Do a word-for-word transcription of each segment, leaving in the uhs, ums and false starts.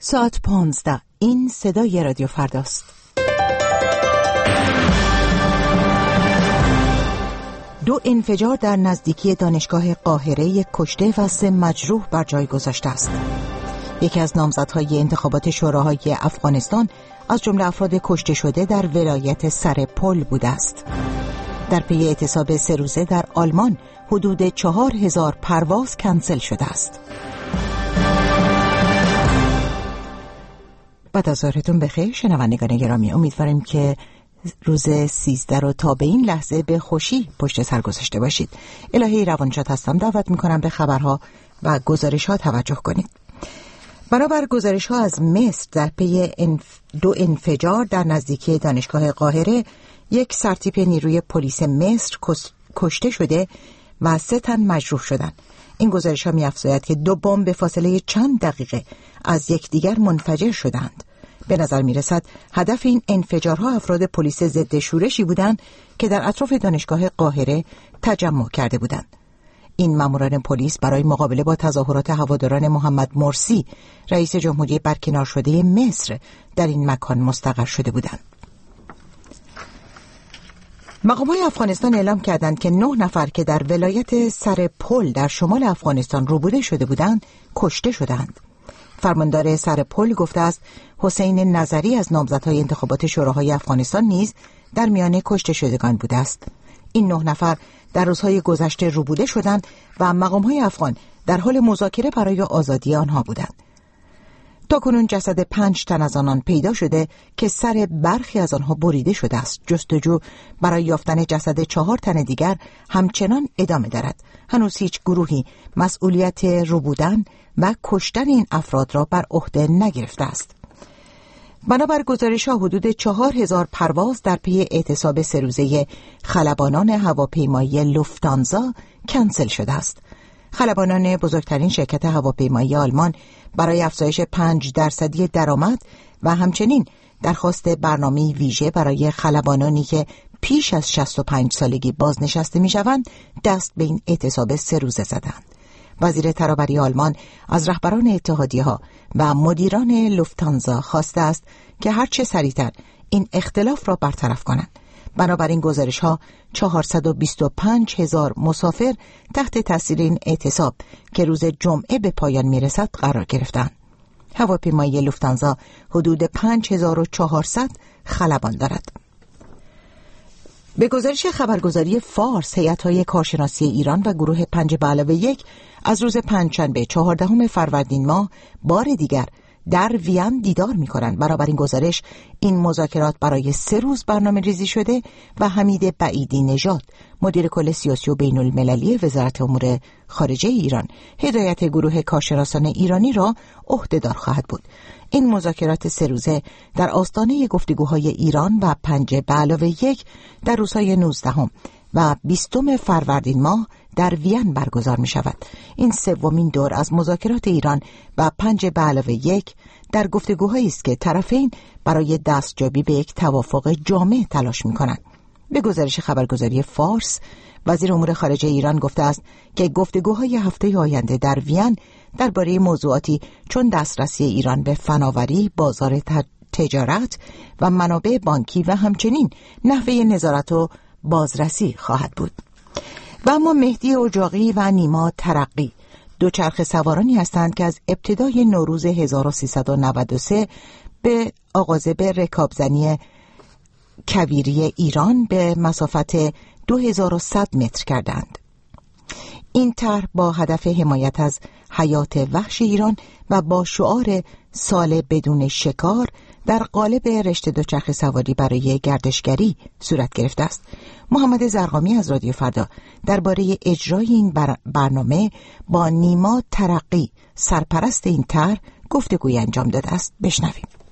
ساعت پانزده. این صدای رادیو فرداست. دو انفجار در نزدیکی دانشگاه قاهره، یک کشته و سه مجروح بر جای گذاشته است. یکی از نامزدهای انتخابات شوراهای افغانستان از جمله افراد کشته شده در ولایت سرپل بوده است. در پی اعتصاب سه روزه در آلمان حدود چهار هزار پرواز کنسل شده است. بعد از ظهرتون بخیر شنوندگان گرامی، امیدواریم که روز سیزده رو تا به این لحظه به خوشی پشت سر گذاشته باشید. الهی روانشاد هستم، دعوت میکنم به خبرها و گزارش ها توجه کنید. بنابر گزارش ها از مصر، در پی انف... دو انفجار در نزدیکی دانشگاه قاهره، یک سرتیپ نیروی پلیس مصر کس... کشته شده و سه تن مجروح شدند. این گزارش ها می افزاید که دو بمب به فاصله چند دقیقه از یکدیگر منفجر شدند. به نظر می رسد هدف این انفجارها افراد پلیس ضد شورشی بودند که در اطراف دانشگاه قاهره تجمع کرده بودند. این ماموران پلیس برای مقابله با تظاهرات هواداران محمد مرسی، رئیس جمهوری برکنار شده مصر، در این مکان مستقر شده بودند. مقام‌های افغانستان اعلام کردند که نه نفر که در ولایت سرپل در شمال افغانستان روبوده شده بودند، کشته شدند. فرماندار سرپل گفته است حسین نظری از نامزدهای انتخابات شوراهای افغانستان نیز در میان کشته شدگان بوده است. این نه نفر در روزهای گذشته روبوده شدند و مقام‌های افغان در حال مذاکره برای آزادی آنها بودند. تاکنون جسد پنج تن از آنان پیدا شده که سر برخی از آنها بریده شده است. جستجو برای یافتن جسد چهار تن دیگر همچنان ادامه دارد. هنوز هیچ گروهی مسئولیت روبودن و کشتن این افراد را بر عهده نگرفته است. بنابر گزارش‌ها حدود چهار هزار پرواز در پی اعتصاب سه روزه خلبانان هواپیمایی لوفتانزا کنسل شده است. خلبانان بزرگترین شرکت هواپیمایی آلمان برای افزایش پنج درصدی درآمد و همچنین درخواست برنامه ویژه برای خلبانانی که پیش از شصت و پنج سالگی بازنشسته می‌شوند دست به این اعتصاب سه روزه زدند. وزیر ترابری آلمان از رهبران اتحادیه‌ها و مدیران لوفتانزا خواسته است که هر چه سریعتر این اختلاف را برطرف کنند. بنابراین گزارش‌ها چهارصد و بیست و پنج هزار مسافر تحت تاثیر این اعتصاب که روز جمعه به پایان میرسد قرار گرفتند. هواپیمایی لوفتانزا حدود پنج هزار و چهارصد خلبان دارد. به گزارش خبرگزاری فارس، هیئت‌های کارشناسی ایران و گروه پنج به علاوه یک از روز پنجشنبه چهاردهم فروردین ماه بار دیگر در وین دیدار می‌کنند. برابر این گزارش، این مذاکرات برای سه روز برنامه ریزی شده و حمید بعیدی نژاد، مدیر کل سیاسی و بین المللی وزارت امور خارجه ایران، هدایت گروه کارشناسان ایرانی را عهده‌دار خواهد بود. این مذاکرات سه روزه در آستانه گفتگوهای ایران و پنج به علاوه یک در روزهای نوزدهم و بیستم فروردین ماه در وین برگزار می شود. این سومین دور از مذاکرات ایران و پنج به علاوه یک در گفتگوهایی است که طرفین برای دستیابی به یک توافق جامع تلاش می کنند. به گزارش خبرگزاری فارس، وزیر امور خارجه ایران گفته است که گفتگوهای هفته آینده در وین درباره موضوعاتی چون دسترسی ایران به فناوری، بازار تجارت و منابع بانکی و همچنین نحوه نظارت و بازرسی خواهد بود. و اما مهدی اجاقی و نیما ترقی دوچرخه سوارانی هستند که از ابتدای نوروز هزار و سیصد و نود و سه به آغاز به رکابزنی کویری ایران به مسافت دو هزار و صد متر کردند. این طرح با هدف حمایت از حیات وحش ایران و با شعار سال بدون شکار در قالب رشته دوچرخه سواری برای گردشگری صورت گرفته است. محمد زرقامی از رادیو فردا درباره اجرای این بر... برنامه با نیما ترقی، سرپرست این طرح، گفتگوی انجام داده است. بشنویم.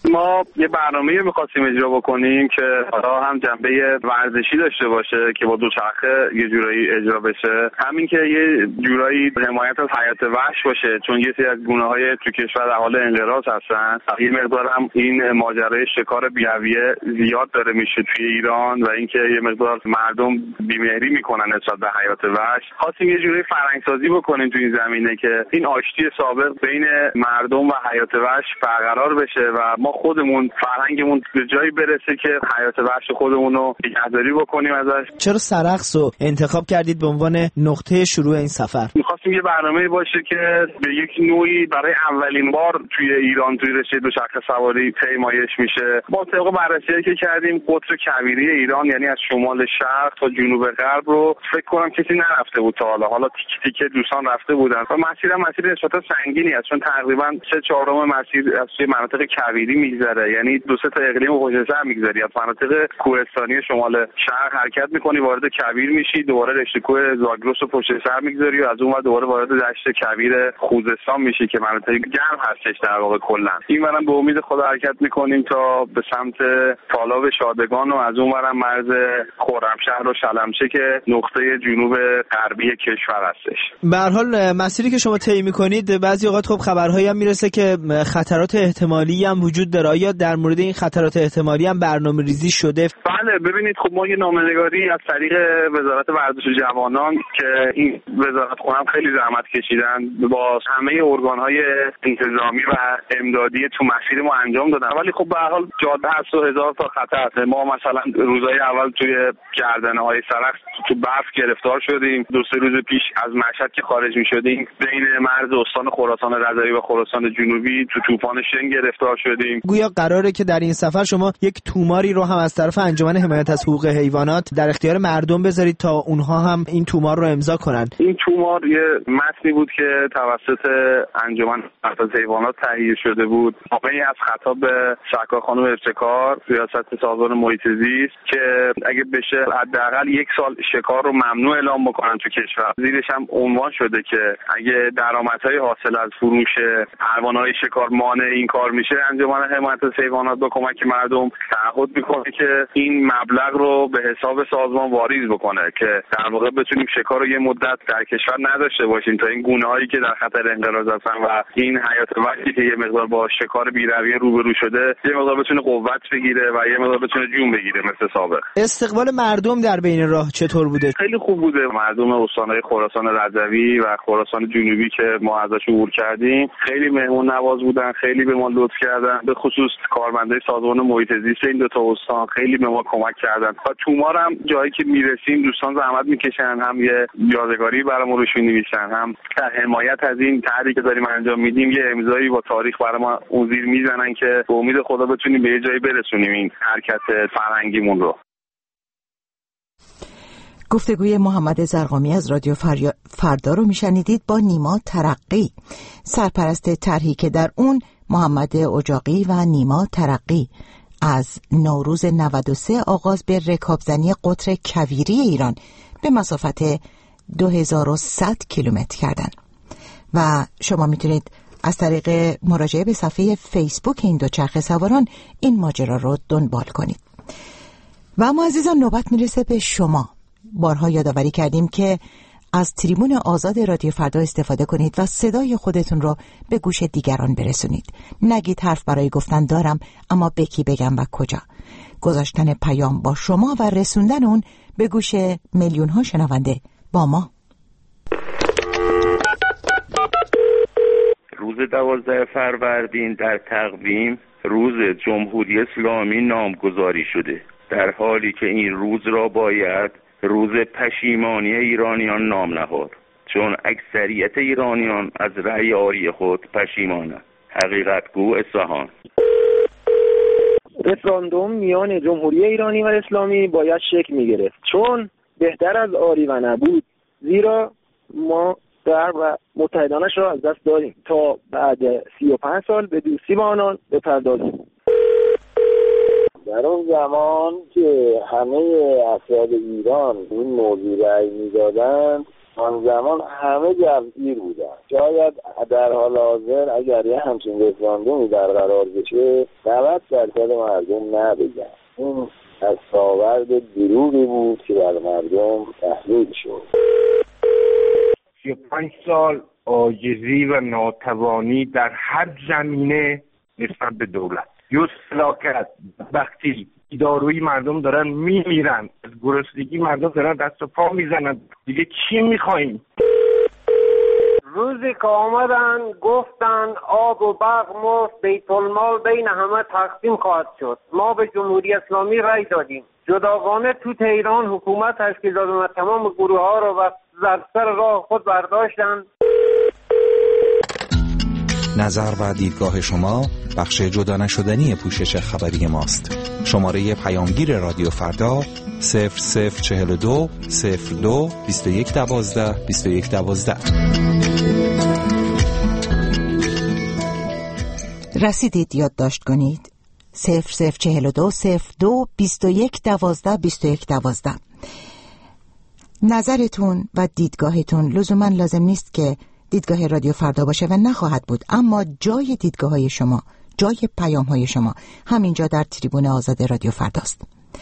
ما یه برنامه‌ای می‌خواستیم اجرا بکنیم که حالا هم جنبه ورزشی داشته باشه که با دوچرخه یه جورایی اجرا بشه، همین که یه جورایی حمایت از حیات وحش باشه، چون یه سری از گونه‌های تو کشور در حال انقراض هستن. یه مقدار هم این ماجرای شکار بی‌رویه زیاد داره میشه توی ایران و اینکه یه مقدار مردم بی‌مهری میکنن نسبت به حیات وحش. خواستیم یه جوری فرهنگ‌سازی بکنیم تو این زمینه که این آشتی سابق بین مردم و حیات وحش برقرار بشه و ما خودمون فرهنگمون به جایی برسه که حیات وحش خودمون رو نگهداری بکنیم ازش. چرا سرخس رو انتخاب کردید به عنوان نقطه شروع این سفر؟ می‌خواستیم یه برنامه‌ای باشه که به یک نوعی برای اولین بار توی ایران توی رشته دوچرخه سواری پیمایش میشه. ما طبق بررسی‌ای که کردیم قطر کویری ایران، یعنی از شمال شرق تا جنوب غرب رو فکر کنم کسی نرفته بود تا حالا. حالا تیک تیک دوستان رفته بودن و مسیر هم مسیر نسبتا سنگینی است، چون تقریبا سه چهارم مسیر از توی مناطق کویری میگذره، یعنی دو سه تا اقلیم پشت‌سر میگذری. از مناطق کوهستانی شمال شرق حرکت میکنی وارد کویر میشی، دوباره رشته کوه زاگرس رو پشت‌سر میگذاری و از اون ور دوباره وارد دشت کویر خوزستان میشی که مناطق گرم هستش در واقع کلا. این ورم به امید خدا حرکت میکنیم تا به سمت تالاب شادگان و از اون ورم مرز خرمشهر و شلمچه که نقطه جنوب غربی کشور هستش. به هر حال مسیری که شما طی میکنید بعضی اوقات خب خبرهایی هم میرسه که خطرات احتمالی هم وجود داره. آیا در مورد این خطرات احتمالی هم برنامه‌ریزی شده؟ بله، ببینید خب ما یه نامه‌نگاری از طریق وزارت ورزش و جوانان که این وزارت خونم خیلی زحمت کشیدن با همه ارگان‌های انتظامی و امدادی تو مسیر ما انجام دادن، ولی خب به هر حال جاده هست و هزار تا خطر. ما مثلا روزهای اول توی گردنه‌های سرخس تو برف گرفتار شدیم. دو سه روز پیش از مشهد که خارج می‌شدیم بین مرز استان خراسان رضوی و خراسان جنوبی تو طوفان شن گرفتار شدیم. گویا قراره که در این سفر شما یک توماری رو هم از طرف انجمن حمایت از حقوق حیوانات در اختیار مردم بذارید تا اونها هم این تومار رو امضا کنن. این تومار یه متنی بود که توسط انجمن حمایت از حیوانات تهیه شده بود، واقعی از خطاب به سرکار خانم ابتکار ریاست سازمان محیط زیست که اگه بشه حداقل یک سال شکار رو ممنوع اعلام بکنن تو کشور. زیرش هم عنوان شده که اگه درآمدهای حاصل از فروش حیوانات شکار مانع این کار میشه، انجمن حمایت از حیوانات با کمک مردم تعهد میکنه که این مبلغ رو به حساب سازمان واریز بکنه که در واقع بتونیم شکار رو یه مدت در کشور نداشته باشیم تا این گونه‌هایی که در خطر انقراض هستن و این حیات وحشی که یه مقدار با شکار بی‌رویه روبرو شده یه مقدار بتونه قوت بگیره و یه مقدار بتونه جون بگیره مثل سابق. استقبال مردم در بین راه چطور بوده؟ خیلی خوب بوده. مردم استان‌های خراسان رضوی و خراسان جنوبی که ما ازش عبور کردیم خیلی مهمون نواز بودن، خیلی به ما لطف کردن، به خصوص کارمندای سازمان محیط زیست این دو تا استان خیلی به ما کمک کردن. و تومار هم جایی که میرسیم دوستان زحمت میکشن، هم یه یادگاری برامون روش می‌نویسن، هم در حمایت از این طرحی که داریم انجام میدیم یه امضایی با تاریخ برای ما اون زیر میزنن که به امید خدا بتونیم به یه جایی برسونیم این حرکت فرهنگیمون رو. گفتگوی محمد زرقامی از رادیو فردا رو میشنیدید با نیما ترقی، سرپرست طرحی که در اون محمد اجاقی و نیما ترقی از نوروز نود و سه آغاز به رکابزنی قطر کویری ایران به مسافت دو هزار و صد کیلومتر کردن و شما میتونید از طریق مراجعه به صفحه فیسبوک این دوچرخه سواران این ماجرا رو دنبال کنید. و اما عزیزان نوبت میرسه به شما. بارها یادآوری کردیم که از تریبون آزاد رادیو فردا استفاده کنید و صدای خودتون رو به گوش دیگران برسونید. نگید حرف برای گفتن دارم اما به کی بگم و کجا. گذاشتن پیام با شما و رسوندن اون به گوش میلیون ها شنونده با ما. روز دوازده فروردین در تقویم روز جمهوری اسلامی نامگذاری شده، در حالی که این روز را باید روز پشیمانی ایرانیان نام نهاد، چون اکثریت ایرانیان از رأی آری خود پشیمانند. حقیقتگو اصفهان. رفراندوم میان جمهوری ایرانی و اسلامی باید شکل میگرفت، چون بهتر از آری و نبود، زیرا ما در و متحدانش را از دست داریم تا بعد سی و پنج سال به دوستی با آنان بپردازیم. در اون زمان که همه افراد ایران این موضوع رأی میدادند، آن زمان همه جوگیر بودن. شاید در حال حاضر اگر یه همچین رفراندومی برقرار بشه نود درصد مردم نبگن. این دستاورد دروغی بود که بر مردم تحمیل شد. سی و پنج سال عاجزی و ناتوانی در هر زمینه نسبت به دولت. یه فلاکت، وقتی دارویی مردم دارن میمیرن، از گرسنگی مردم دارن دست و پا میزنن، دیگه چی میخواییم؟ روزی که آمدن گفتن آب و برق مفت، بیت المال بین همه تقسیم خواهد شد. ما به جمهوری اسلامی رای دادیم، جداگانه تو تهران حکومت تشکیل دادن و تمام گروه ها رو در سر راه خود برداشتن. نظر و دیدگاه شما بخش جدا نشدنی پوشش خبری ماست. شماره پیامگیر رادیو فردا صفر صفر چهل و دو صفر دو بیست و یک دوازده بیست و یک دوازده. رسیدید یادداشت کنید صفر صفر چهل و دو صفر دو بیست و یک دوازده بیست و یک دوازده. نظرتون و دیدگاهتون لزوما لازم نیست که دیدگاه رادیو فردا باشه و نخواهد بود، اما جای دیدگاه های شما، جای پیام های شما همینجا در تریبون آزاد رادیو فرداست.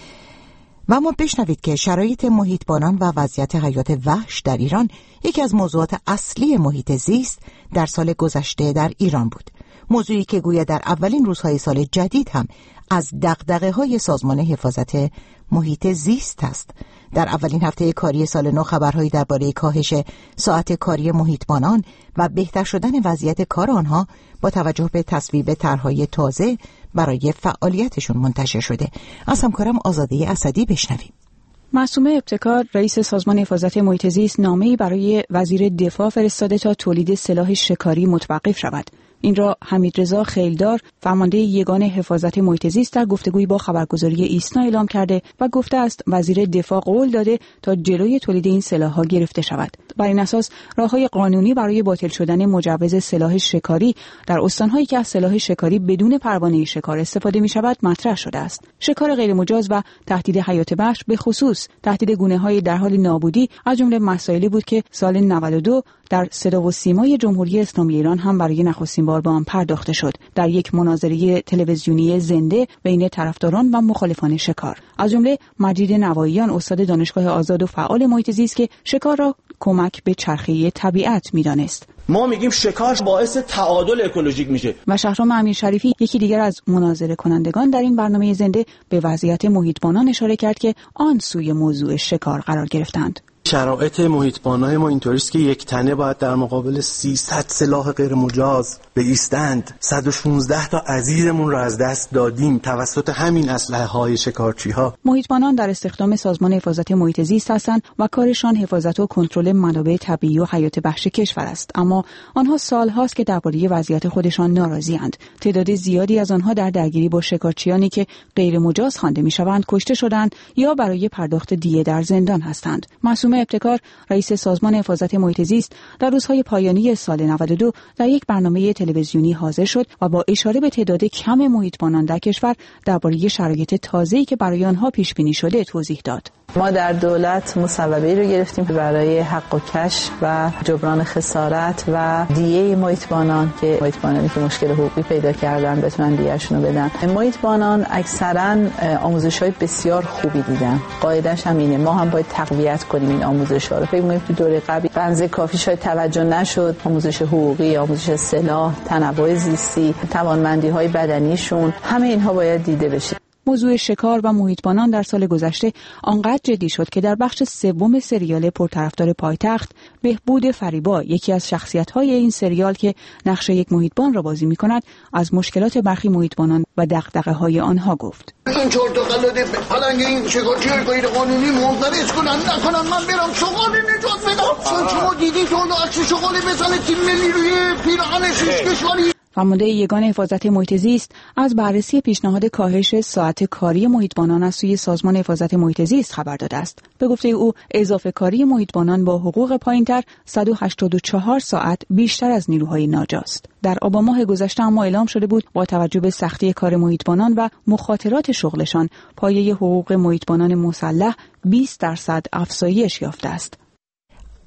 و اما بشنوید که شرایط محیطبانان و وضعیت حیات وحش در ایران یکی از موضوعات اصلی محیط زیست در سال گذشته در ایران بود. موضوعی که گویا در اولین روزهای سال جدید هم از دغدغه‌های سازمان حفاظت محیط زیست است. در اولین هفته کاری سال نو خبرهایی درباره کاهش ساعت کاری محیطبانان و بهتر شدن وضعیت کار آنها با توجه به تصویب طرح‌های تازه برای فعالیتشون منتشر شده. از همکارم آزاده اسدی بشنویم. معصومه ابتکار رئیس سازمان حفاظت محیط زیست نامه‌ای برای وزیر دفاع فرستاده تا تولید سلاح شکاری متوقف شود. این را حمیدرضا خیلدار فرمانده یگان حفاظت محیط زیست در گفتگویی با خبرگزاری ایسنا اعلام کرده و گفته است وزیر دفاع قول داده تا جلوی تولید این سلاح‌ها گرفته شود. بر این اساس راه‌های قانونی برای باطل شدن مجوز سلاح شکاری در استان‌هایی که از سلاح شکاری بدون پروانه شکار استفاده می‌شود مطرح شده است. شکار غیرمجاز و تهدید حیات وحش به خصوص تهدید گونه‌های در حال نابودی از جمله مسائلی بود که سال نود و دو در صدا و سیمای جمهوری اسلامی ایران هم برای نخستین بار با آن پرداخته شد در یک مناظره تلویزیونی زنده بین طرفداران و مخالفان شکار. از جمله مجید نواییان استاد دانشگاه آزاد و فعال محیط زیست که شکار را کمک به چرخه طبیعت می‌دانست. ما میگیم شکار باعث تعادل اکولوژیک میشه. و شهرام امیرشریفی یکی دیگر از مناظره کنندگان در این برنامه زنده به وضعیت محیطبانان اشاره کرد که آن سوی موضوع شکار قرار گرفتند. شرایط محیطبانای ما اینطوریست که یک تنه باید در مقابل سیصد سلاح غیر مجاز بایستند. صد و شانزده تا عزیزمون رو از دست دادیم توسط همین اسلحه های شکارچی ها. محیطبانان در استخدام سازمان حفاظت محیط زیست هستند و کارشان حفاظت و کنترل منابع طبیعی و حیات وحش کشور است، اما آنها سالهاست که درباره وضعیت خودشان ناراضی‌اند. تعداد زیادی از آنها در درگیری با شکارچیانی که غیر مجاز خوانده می‌شوند کشته شدند یا برای پرداخت دیه در زندان هستند. معصومه ابتکار رئیس سازمان حفاظت محیط زیست در روزهای پایانی سال نود و دو در یک برنامه تلویزیونی حاضر شد و با اشاره به تعداد کم محیطبانان در کشور درباره شرایط تازه‌ای که برای آنها پیش بینی شده توضیح داد. ما در دولت مصوبه‌ای رو گرفتیم برای حق و کش و جبران خسارت و دیه محیطبانان که محیطبانانی که مشکل حقوقی پیدا کردن بتونن دیه‌شون رو بدن. محیطبانان اکثرا آموزش‌های بسیار خوبی دیدن. قاعده‌اش هم اینه، ما هم باید تقویت کنیم این آموزش‌ها رو. فکر می‌کنیم تو دوره قبلی به اندازه کافی شاید توجه نشد. آموزش حقوقی، آموزش سلاح، تنوع زیستی، توانمندی‌های بدنیشون، همه اینها باید دیده بشه. موضوع شکار و محیطبانان در سال گذشته آنقدر جدی شد که در بخش سوم سریال پرطرفدار پایتخت بهبود فریبا، یکی از شخصیت‌های این سریال که نقش یک محیطبان را بازی می‌کند، از مشکلات برخی محیطبانان و دغدغه‌های آنها گفت. این چهار تا قلاده پلنگ این شکارچی‌های غیر قانونی منقرض کنن نکنن من برم شغال نجات بدم. چون شما دیدین که اون عکس شغال بزنه تیم ملی روی پیراهن شش کشوری. فرمانده یگان حفاظت محیط زیست از بررسی پیشنهاد کاهش ساعت کاری محیطبانان از سوی سازمان حفاظت محیط زیست خبر داده است. به گفته او اضافه کاری محیطبانان با حقوق پایینتر صد و هشتاد و چهار ساعت بیشتر از نیروهای ناجاست. در آبان ماه گذشته اما اعلام شده بود با توجه به سختی کار محیطبانان و مخاطرات شغلشان پایه حقوق محیطبانان مسلح بیست درصد افزایش یافته است.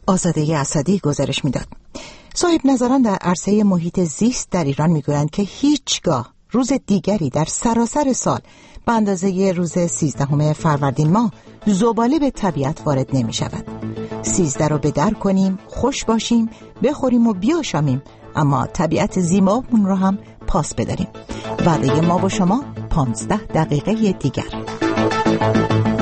آزاده اسدی گزارش میداد. صاحب نظران در عرصه محیط زیست در ایران میگویند که هیچگاه روز دیگری در سراسر سال به اندازه روز سیزدهم فروردین ماه زباله به طبیعت وارد نمی شود. سیزده رو به در کنیم، خوش باشیم، بخوریم و بیاشامیم، اما طبیعت زیبامون رو هم پاس بداریم. وعده ما با شما پانزده دقیقه دیگر.